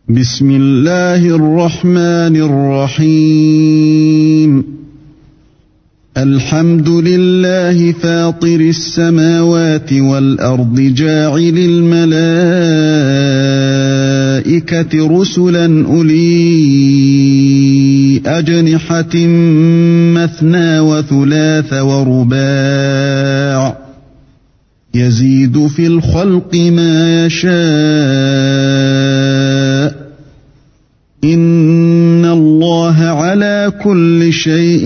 بسم الله الرحمن الرحيم الحمد لله فاطر السماوات والأرض جاعل الملائكة رسلا أولي أجنحة مثنى وثلاث ورباع يزيد في الخلق ما يشاء إن الله على كل شيء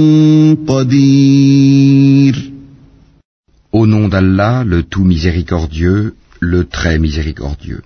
قدير. Au nom d'Allah, le tout miséricordieux, le très miséricordieux.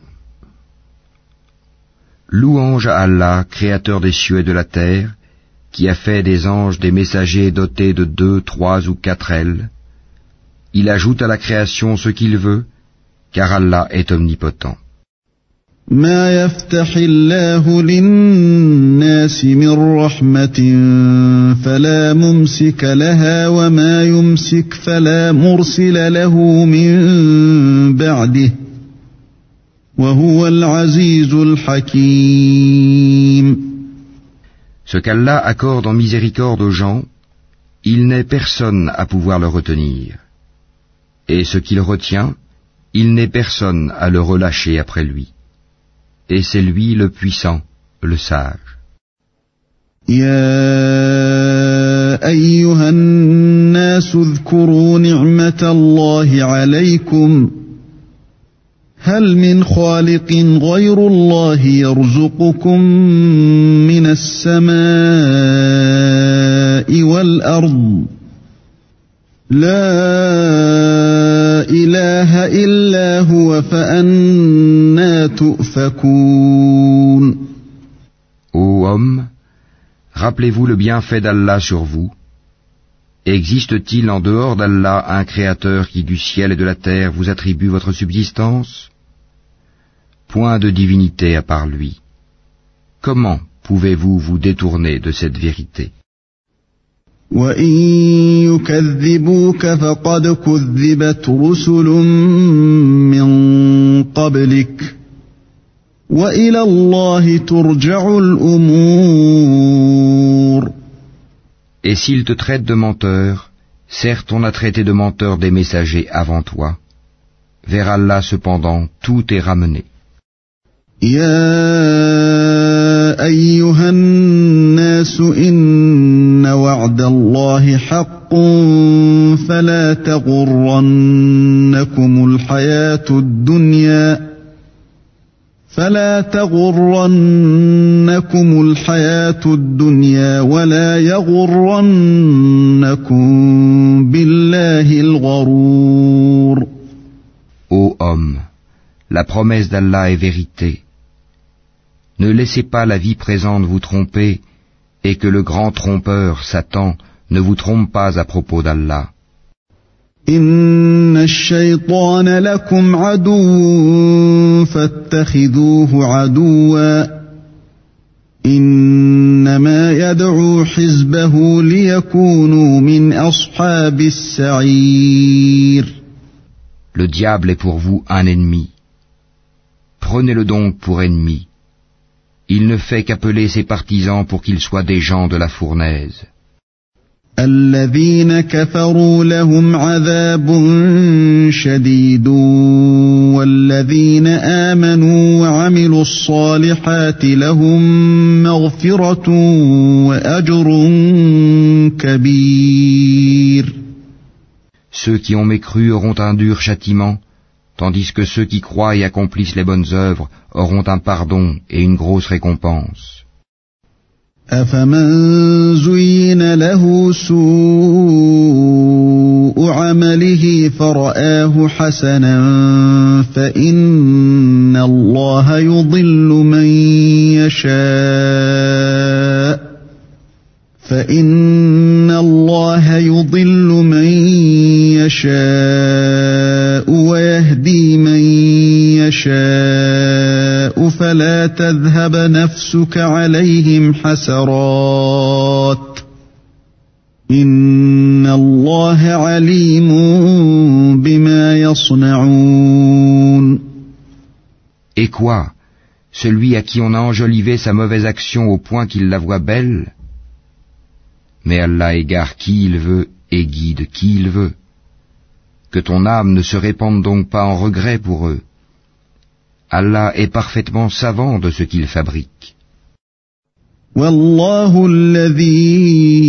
Louange à Allah, créateur des cieux et de la terre, qui a fait des anges des messagers dotés de 2, 3 ou 4 ailes. Il ajoute à la création ce qu'il veut, car Allah est omnipotent. ما يفتح الله للناس من رحمة فلا ممسك لها وما يمسك فلا مرسل له من بعده وهو العزيز الحكيم. Ce qu'Allah accorde en miséricorde aux gens, il n'est personne à pouvoir le retenir. Et ce qu'il retient, il n'est personne à le relâcher après lui. Et c'est lui le puissant, le sage. يا أيها الناس اذكروا نعمة الله عليكم هل من خالق غير الله يرزقكم من السماء والأرض لا إله إلا هو فأنى تؤفكون. Ô homme, rappelez-vous le bienfait d'Allah sur vous. Existe-t-il en dehors d'Allah un créateur qui du ciel et de la terre vous attribue votre subsistance? Point de divinité à part lui. Comment pouvez-vous vous détourner de cette vérité? وَإِن يُكَذِّبُوكَ فَقَدْ كُذِّبَتْ رُسُلٌ مِّن قَبْلِكَ وَإِلَى اللَّهِ تُرْجَعُ الْأُمُورُ. Et s'ils te traitent de menteur, certes on a traité de menteur des messagers avant toi. Vers Allah cependant, tout est ramené. يا أيها الناس إن وعد الله حق فلا تغرنكم الحياة الدنيا ولا يغرنكم بالله الغرور. Ô homme, la promesse d'Allah est vérité. Ne laissez pas la vie présente vous tromper et que le grand trompeur, Satan, ne vous trompe pas à propos d'Allah. إن الشيطان لكم عدو فاتخذوه عدوا إنما يدعو حزبه ليكونوا من أصحاب السعير. Le diable est pour vous un ennemi. Prenez-le donc pour ennemi. Il ne fait qu'appeler ses partisans pour qu'ils soient des gens de la fournaise. الذين كفروا لهم عذاب شديد والذين آمنوا وعملوا الصالحات لهم مغفرة وأجر كبير. Ceux qui ont mécru auront un dur châtiment, tandis que ceux qui croient et accomplissent les bonnes œuvres auront un pardon et une grosse récompense. أفمن زين له سوء عمله فرآه حسنا فإن الله يضل من يشاء ويهدي من يشاء فلا تذهب نفسك عليهم حسرات إن الله عليم بما يصنعون. Et quoi? celui à qui on a enjolivé sa mauvaise action au point qu'il la voit belle? Mais Allah égare qui il veut et guide qui il veut. Que ton âme ne se répande donc pas en regret pour eux. Allah est parfaitement savant de ce qu'il fabrique. والله الذي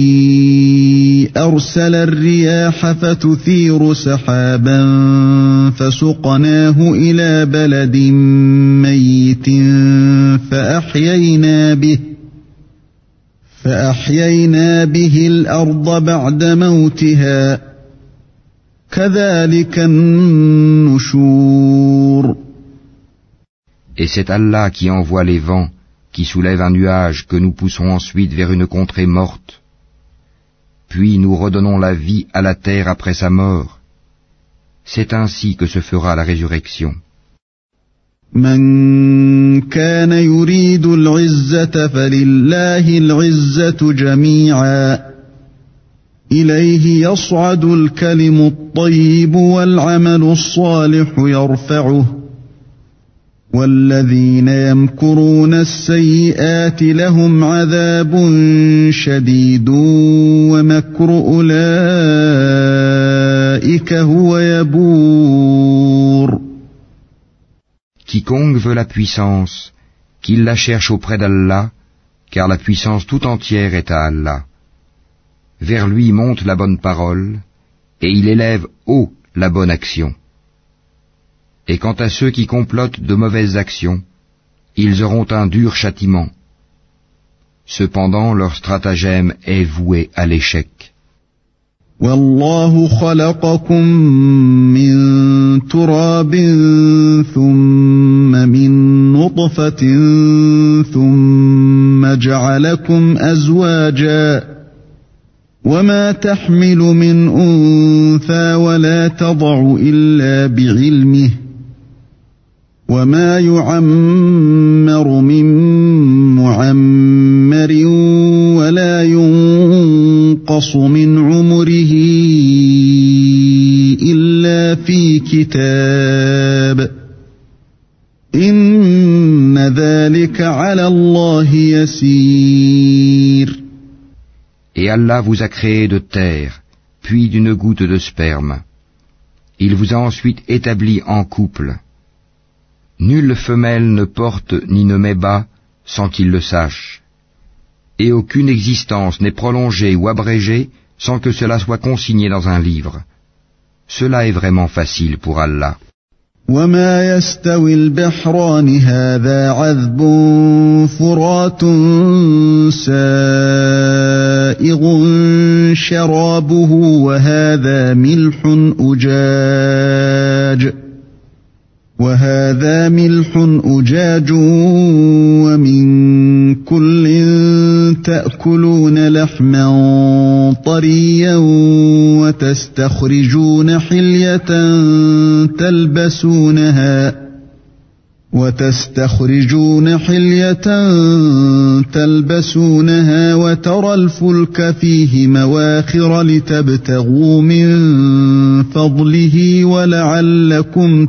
أرسل الرياح فتثير سحابا فسقناه إلى بلد ميت فأحيينا به الأرض بعد موتها كذلك النشور. Et c'est Allah qui envoie les vents, qui soulève un nuage que nous poussons ensuite vers une contrée morte. Puis nous redonnons la vie à la terre après sa mort. C'est ainsi que se fera la résurrection. من كان يريد العزة فلله العزة جميعا إليه يصعد الكلم الطيب والعمل الصالح يرفعه والذين يمكرون السيئات لهم عذاب شديد ومكر أولئك هو يبور. Quiconque veut la puissance, qu'il la cherche auprès d'Allah, car la puissance tout entière est à Allah. Vers lui monte la bonne parole, et il élève haut la bonne action. Et quant à ceux qui complotent de mauvaises actions, ils auront un dur châtiment. Cependant, leur stratagème est voué à l'échec. والله خلقكم من تراب ثم من نطفة ثم جعلكم أزواجا وما تحمل من أنثى ولا تضع إلا بعلمه وما يعمر من معمر ولا ينقص من عمره إلا في كتاب إن ذلك على الله يسير. Et Allah vous a créé de terre, puis d'une goutte de sperme. Il vous a ensuite établi en couple. Nulle femelle ne porte ni ne met bas sans qu'il le sache. Et aucune existence n'est prolongée ou abrégée sans que cela soit consigné dans un livre. Cela est vraiment facile pour Allah. وما يستوي البحران هذا عذب فرات سائغ شرابه وهذا ملح أجاج ومن كل تأكلون لحما طريا وتستخرجون حلية تلبسونها وترى الفلك فيه مواخر لتبتغوا من فضله ولعلكم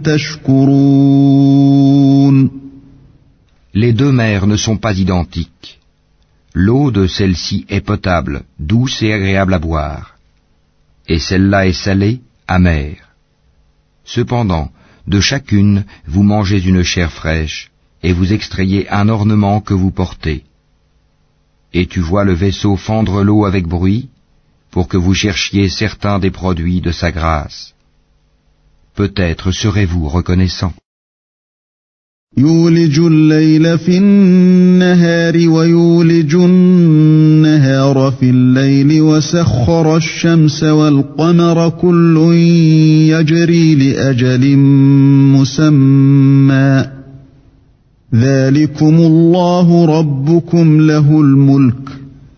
تشكرون. Les deux mers ne sont pas identiques. L'eau de celle-ci est potable, douce et agréable à boire. Et celle-là est salée, amère. Cependant, de chacune, vous mangez une chair fraîche, et vous extrayez un ornement que vous portez. Et tu vois le vaisseau fendre l'eau avec bruit, pour que vous cherchiez certains des produits de sa grâce. Peut-être serez-vous reconnaissant. يولج الليل في النهار ويولج النهار في الليل وسخر الشمس والقمر كل يجري لأجل مسمى ذلكم الله ربكم له الملك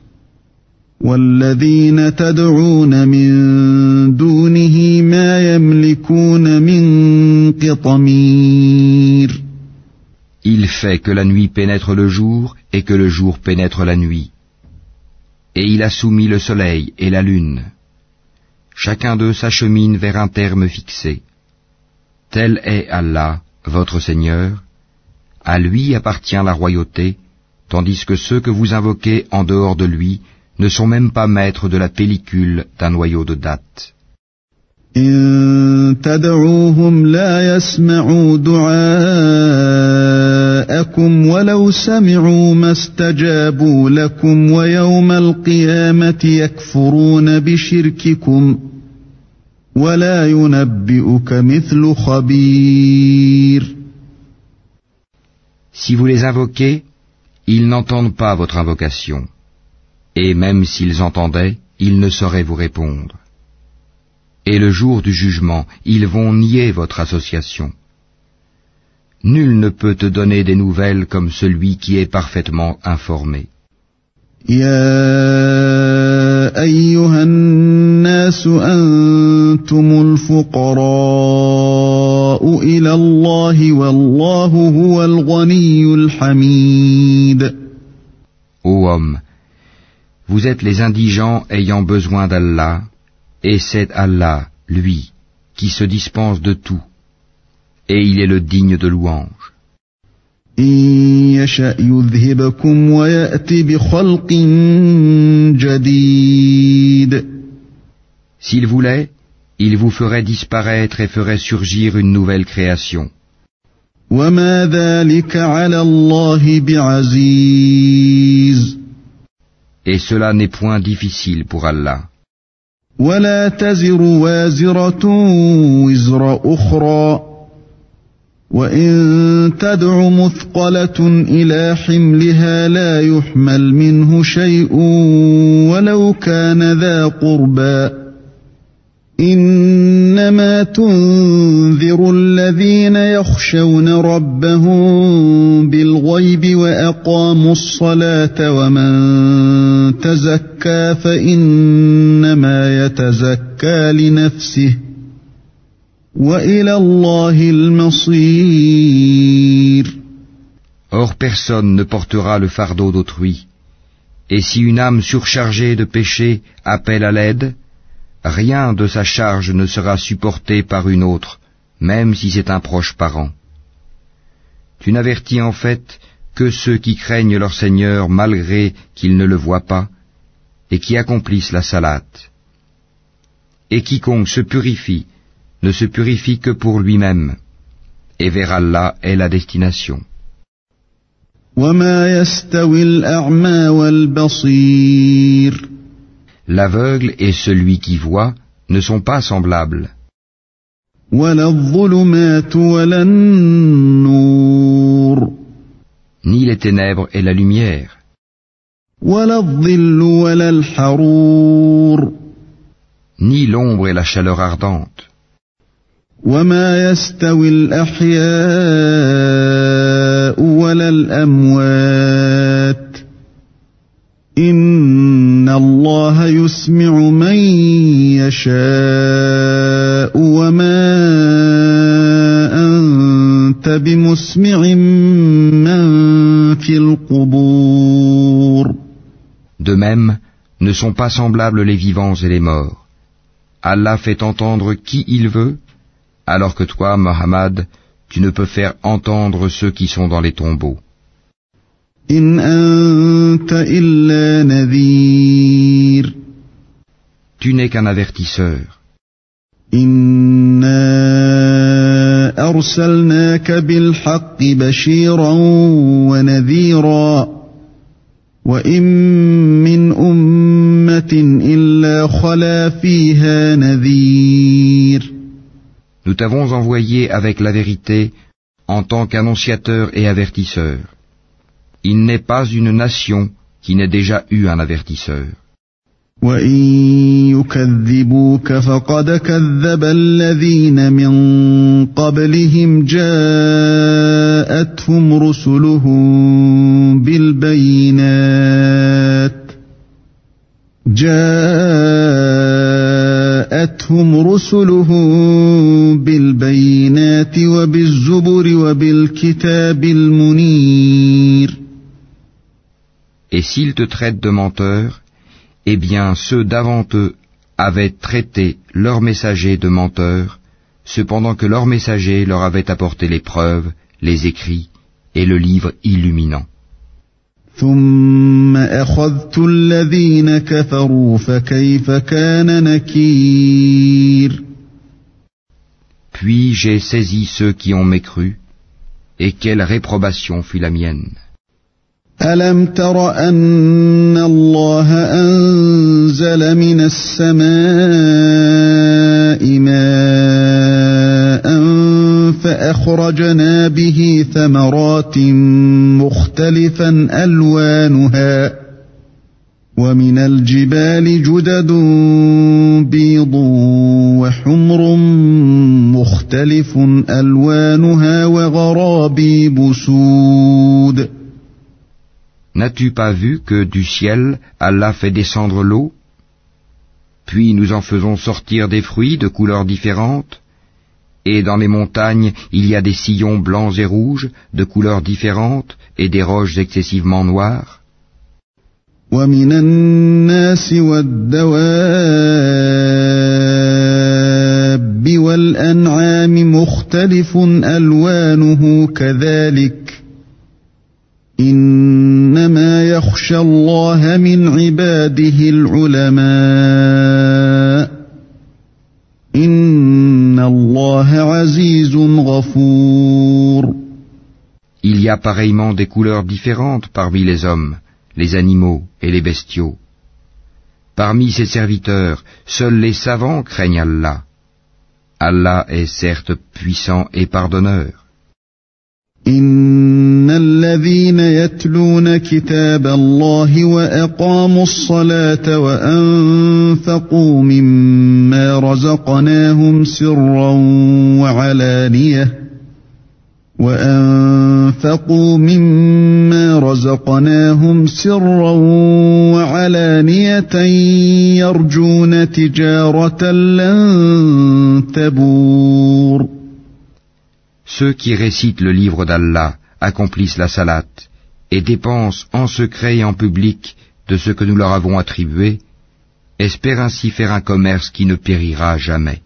والذين تدعون من دونه ما يملكون من قطمير. Il fait que la nuit pénètre le jour et que le jour pénètre la nuit. Et il a soumis le soleil et la lune. Chacun d'eux s'achemine vers un terme fixé. Tel est Allah, votre Seigneur. À lui appartient la royauté, tandis que ceux que vous invoquez en dehors de lui ne sont même pas maîtres de la pellicule d'un noyau de date. إن تدعوهم لا يسمعوا دعاءكم ولو سمعوا ما استجابوا لكم ويوم القيامة يكفرون بشرككم ولا ينبئك مثل خبير. Si vous les invoquez, ils n'entendent pas votre invocation, et même s'ils entendaient, ils ne sauraient vous répondre. Et le jour du jugement, ils vont nier votre association. Nul ne peut te donner des nouvelles comme celui qui est parfaitement informé. يا أيها الناس أنتم الفقراء إلى الله والله هو الغني الحميد. Ô homme, vous êtes les indigents ayant besoin d'Allah, et c'est Allah, lui, qui se dispense de tout, et il est le digne de louange. إن يشأ يذهبكم ويأتي بخلق جديد. S'il voulait, il vous ferait disparaître et ferait surgir une nouvelle création. وما ذلك على الله بعزيز. Et cela n'est point difficile pour Allah. ولا تزر وازرة وزر أخرى وإن تدع مثقلة إلى حملها لا يحمل منه شيء ولو كان ذا قربى إنما تنذر الذين يخشون ربهم بالغيب وأقاموا الصلاة ومن تزكى فإنما يتزكى لنفسه وإلى الله المصير. Or personne ne portera le fardeau d'autrui, et si une âme surchargée de péché appelle à l'aide, rien de sa charge ne sera supporté par une autre, même si c'est un proche parent. Tu n'avertis en fait que ceux qui craignent leur Seigneur malgré qu'ils ne le voient pas, et qui accomplissent la salate. Et quiconque se purifie, ne se purifie que pour lui-même, et vers Allah est la destination. وما يستوي الأعمى والبصير. L'aveugle et celui qui voit ne sont pas semblables. ولا الظلمات ولا النور. Ni les ténèbres et la lumière. ولا الظل ولا الحرور. Ni l'ombre et la chaleur ardente. وما يستوي الأحياء ولا الأموات إن الله يسمع من يشاء وما أنت بمسمع من في القبور. De même, ne sont pas semblables les vivants et les morts. Allah fait entendre qui il veut, alors que toi, Mohammed, tu ne peux faire entendre ceux qui sont dans les tombeaux. إن أنت إلا نذير. Tu n'es qu'un avertisseur. إنا أرسلناك بالحق بشيرا ونذيرا وإن من أمة إلا خلا فيها نذير. Nous t'avons envoyé avec la vérité en tant qu'annonciateur et avertisseur. Il n'est pas une nation qui n'ait déjà eu un avertisseur. وَإِن يُكَذِّبُوكَ فَقَدْ كَذَّبَ الَّذِينَ مِن قَبْلِهِمْ جَاءَتْهُمْ رُسُلُهُم بِالْبَيِّنَاتِ وَبِالزُّبُرِ وَبِالْكِتَابِ الْمُنِيرِ. Et s'ils te traitent de menteur, eh bien ceux d'avant eux avaient traité leurs messagers de menteurs, cependant que leurs messagers leur avaient apporté les preuves, les écrits et le livre illuminant. ثم أخذت الذين كفروا فكيف كان نكير. Puis j'ai saisi ceux qui ont mécru, et quelle réprobation fut la mienne. ألم تر أن الله أنزل من السماء ماء فأخرجنا به ثمرات مختلفا ألوانها ومن الجبال جدد بيض وحمر مختلف ألوانها وغرابيب سود. N'as-tu pas vu que du ciel, Allah fait descendre l'eau? Puis nous en faisons sortir des fruits de couleurs différentes, et dans les montagnes il y a des sillons blancs et rouges de couleurs différentes et des roches excessivement noires. ومن الناس والدواب والأنعام مختلف ألوانه كذلك إنما يخشى الله من عباده العلماء إن الله عزيز غفور. Il y a pareillement des couleurs différentes parmi les hommes, les animaux et les bestiaux. Parmi ses serviteurs, seuls les savants craignent Allah. Allah est certes puissant et pardonneur. إن الذين يتلون كتاب الله وأقاموا الصلاة وأنفقوا مما رزقناهم سرا وعلانية يرجون تجارة لن تبور. Ceux qui récitent le livre d'Allah accomplissent la salate et dépensent en secret et en public de ce que nous leur avons attribué, espèrent ainsi faire un commerce qui ne périra jamais.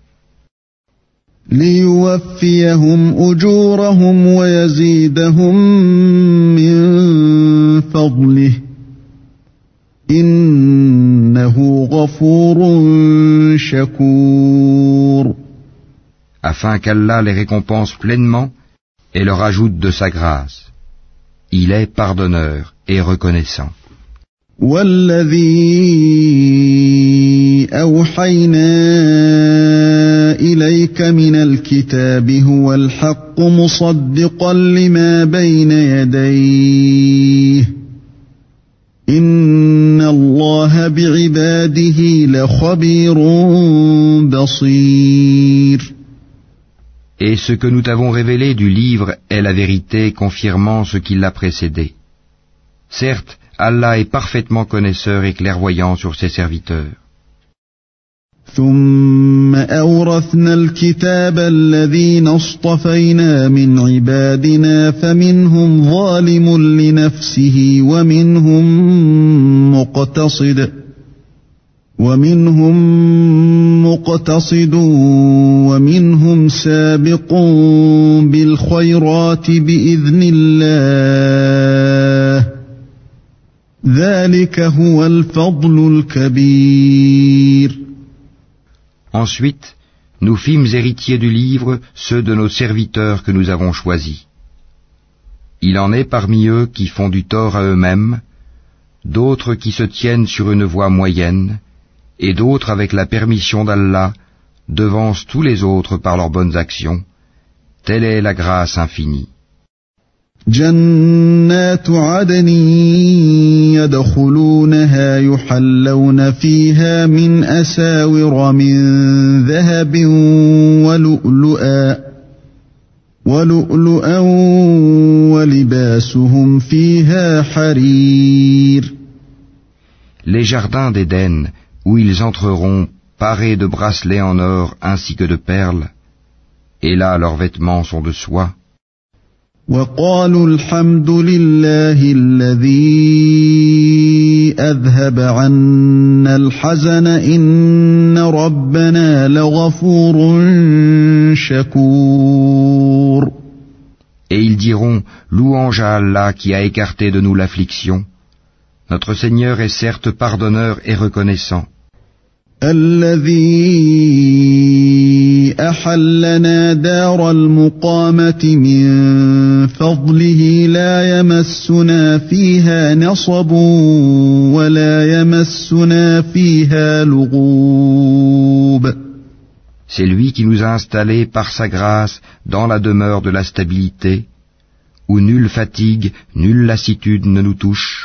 ليوفيهم أجورهم ويزيدهم من فضله إنه غفور شكور. Afin qu'Allah les récompense pleinement et leur ajoute de sa grâce. Il est pardonneur et reconnaissant. والذي أوحينا إليك من الكتاب هو الحق مصدقا لما بين يديه إن الله بعباده لخبير بصير. Et ce que nous t'avons révélé du livre est la vérité confirmant ce qui l'a précédé. Certes, Allah est parfaitement connaisseur et clairvoyant sur ses serviteurs. ثم أورثنا الكتاب الذين اصطفينا من عبادنا فمنهم ظالم لنفسه ومنهم مقتصد ومنهم سابق بالخيرات بإذن الله ذلك هو الفضل الكبير. Ensuite, nous fîmes héritiers du livre ceux de nos serviteurs que nous avons choisis. Il en est parmi eux qui font du tort à eux-mêmes, d'autres qui se tiennent sur une voie moyenne, et d'autres avec la permission d'Allah devancent tous les autres par leurs bonnes actions. Telle est la grâce infinie. جنات عدن يدخلونها يحلون فيها من أساور من ذهب ولؤلؤا ولباسهم فيها حرير. Les jardins d'Éden, où ils entreront parés de bracelets en or ainsi que de perles, et là leurs vêtements sont de soie. وقالوا الحمد لله الذي أذهب عنا الحزن إن ربنا لغفور شكور. Et ils diront, louange à Allah qui a écarté de nous l'affliction. Notre Seigneur est certes pardonneur et reconnaissant. الذي أحلنا دار المقامة من فضله لا يمسنا فيها نصب ولا يمسنا فيها لغوب. C'est lui qui nous a installés par sa grâce dans la demeure de la stabilité, où nulle fatigue, nulle lassitude ne nous touche.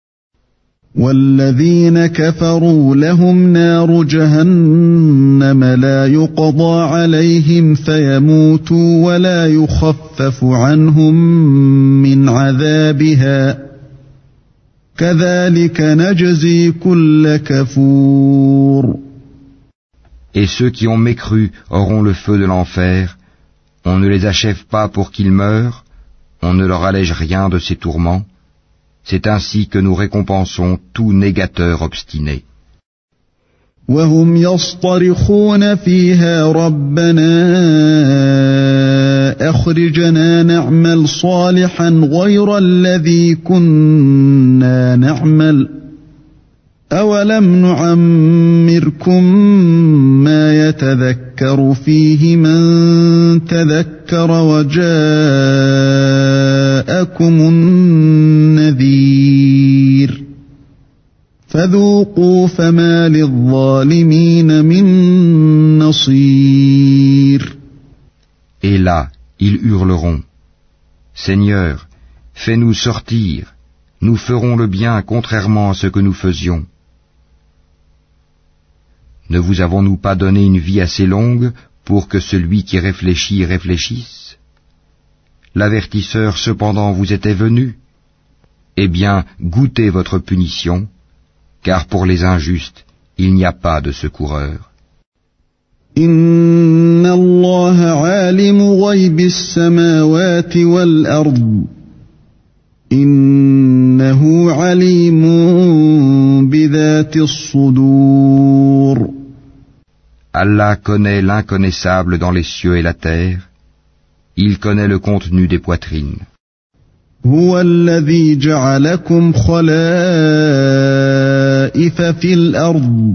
والذين كفروا لهم نار جهنم لا يقضى عليهم فيموتوا ولا يخفف عنهم من عذابها كذلك نجزي كل كفور. Et ceux qui ont mécru auront le feu de l'enfer. On ne les achève pas pour qu'ils meurent, on ne leur allège rien de ces tourments. C'est ainsi que nous récompensons tout négateur obstiné. وهم يصطرخون فيها ربنا أخرجنا نعمل صالحا غير الذي كنا نعمل أولم نعمركم ما يتذكر فيه من تذكر وجاءكم النذير فذوقوا فما للظالمين من نصير. Et là, ils hurleront, Seigneur, fais-nous sortir, nous ferons le bien contrairement à ce que nous faisions. Ne vous avons-nous pas donné une vie assez longue pour que celui qui réfléchit réfléchisse? L'avertisseur cependant vous était venu. Eh bien, goûtez votre punition, car pour les injustes, il n'y a pas de secoureur. Inna Allah alimu ghaybi as-samawati wal-ard. Innahu alimun bidhati as-sudur. Allah connaît l'inconnaissable dans les cieux et la terre. Il connaît le contenu des poitrines. هو الذي جعلكم خلائف في الأرض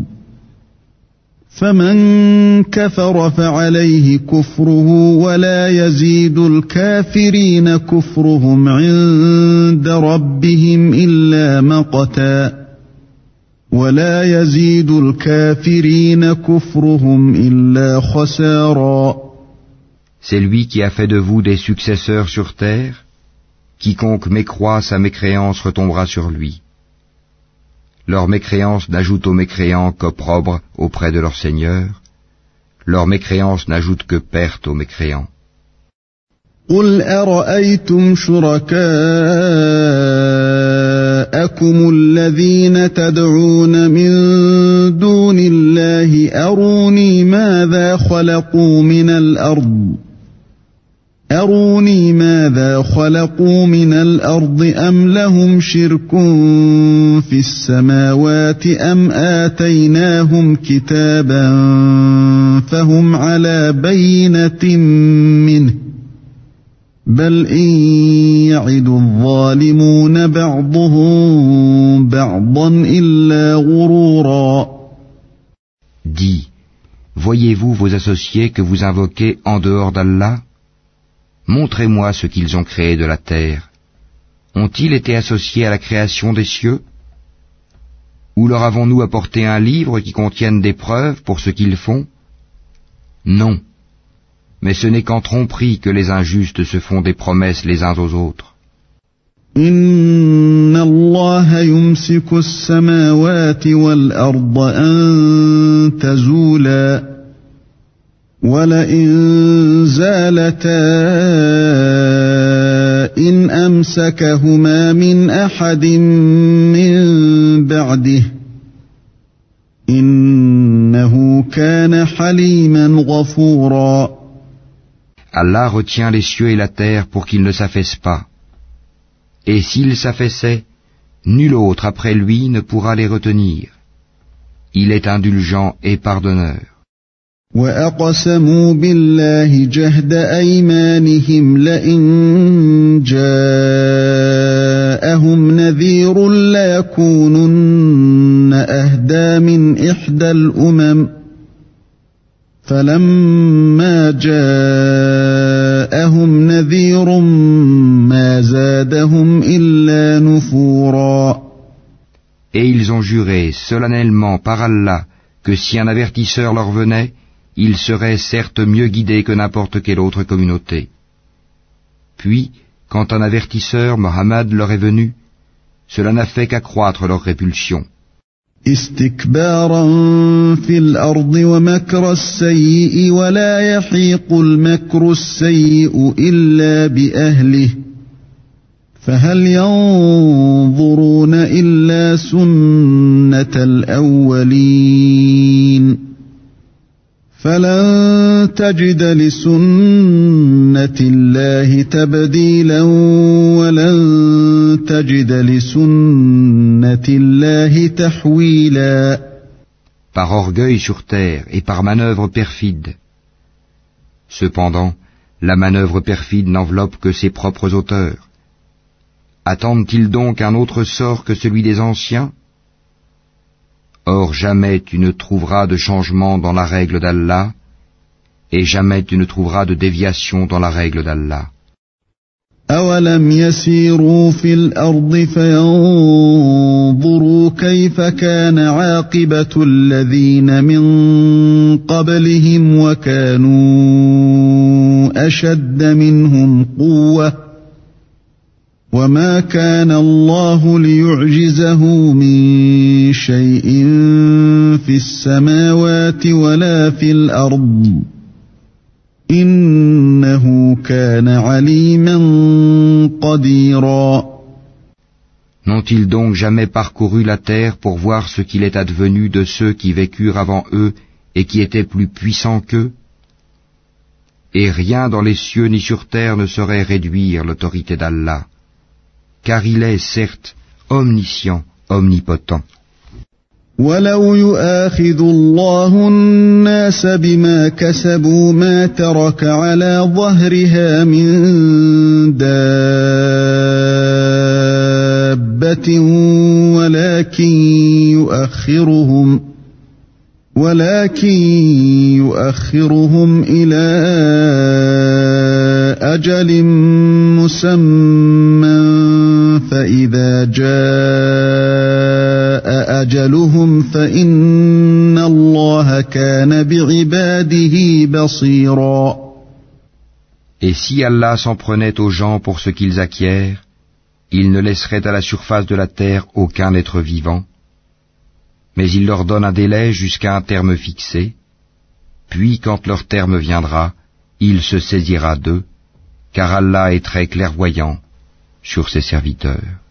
فمن كفر فعليه كفره ولا يزيد الكافرين كفرهم عند ربهم إلا مقتا ولا يزيد الكافرين كفرهم إلا خسارا. C'est lui qui a fait de vous des successeurs sur terre. Quiconque mécroit, sa mécréance retombera sur lui. Leur mécréance n'ajoute aux mécréants qu'opprobre auprès de leur Seigneur. Leur mécréance n'ajoute que perte aux mécréants. قل أرأيتم شركاءكم الذين تدعون من دون الله أروني ماذا خلقوا من الأرض أم لهم شرك في السماوات أم آتيناهم كتابا فهم على بينة منه بل إن يعد الظالمون بعضهم بعضا إلا غرورا. Dis, voyez-vous vos associés que vous invoquez en dehors d'Allah? Montrez-moi ce qu'ils ont créé de la terre. Ont-ils été associés à la création des cieux? Ou leur avons-nous apporté un livre qui contienne des preuves pour ce qu'ils font? Non. Mais ce n'est qu'en tromperie que les injustes se font des promesses les uns aux autres. Inna Allah yumsiku as-samawati wal-arda an tazula wa la in zalata in amsakahuma min ahadin min ba'dihi innahu kana haliman ghafura. Allah retient les cieux et la terre pour qu'ils ne s'affaissent pas. Et s'ils s'affaissaient, nul autre après lui ne pourra les retenir. Il est indulgent et pardonneur. وأقسموا بالله جهد أيمانهم لئن جاءهم نذير ليكونن أهدى من إحدى الأمم فلما جاءهم نذير ما زادهم إلا نفورا. Et ils ont juré solennellement par Allah que si un avertisseur leur venait, ils seraient certes mieux guidés que n'importe quelle autre communauté. Puis, quand un avertisseur, Mohammed, leur est venu, cela n'a fait qu'accroître leur répulsion. استكبارا في الأرض ومكر السيء ولا يحيق المكر السيء إلا بأهله فهل ينظرون إلا سنة الأولين فلن تجد لسنة الله تبديلا ولن تجد لسنة الله تحويلا. Par orgueil sur terre et par manœuvre perfide. Cependant, la manœuvre perfide n'enveloppe que ses propres auteurs. Attendent-ils donc un autre sort que celui des anciens? Or jamais tu ne trouveras de changement dans la règle d'Allah, et jamais tu ne trouveras de déviation dans la règle d'Allah. أَوَلَمْ يَسِيرُوا فِي الْأَرْضِ فَيَنظُرُوا كَيْفَ كَانَ عَاقِبَةُ الَّذِينَ مِن قَبْلِهِمْ وَكَانُوا أَشَدَّ مِنْهُمْ قُوَّةً وَمَا كَانَ اللَّهُ لِيُعْجِزَهُ مِن شَيْءٍ فِي السَّمَاوَاتِ وَلَا فِي الْأَرْضِ إِنَّهُ كَانَ عَلِيمًا قَدِيرًا. N'ont-ils donc jamais parcouru la terre pour voir ce qu'il est advenu de ceux qui vécurent avant eux et qui étaient plus puissants qu'eux? Et rien dans les cieux ni sur terre ne saurait réduire l'autorité d'Allah, car il est, certes, omniscient, omnipotent. وَلَوْ يُؤَاخِذُ اللَّهُ النَّاسَ بِمَا كَسَبُوا مَا تَرَكَ عَلَى ظَهْرِهَا مِن دَابَّةٍ ولكن يؤخرهم إِلَى أَجَلٍ مُّسَمًّى فَإِذَا جَاءَ أَجَلُهُمْ فَإِنَّ اللَّهَ كَانَ بِعِبَادِهِ بَصِيرًا. Et si Allah s'en prenait aux gens pour ce qu'ils acquièrent, il ne laisserait à la surface de la terre aucun être vivant, mais il leur donne un délai jusqu'à un terme fixé, puis quand leur terme viendra, il se saisira d'eux, car Allah est très clairvoyant sur ses serviteurs.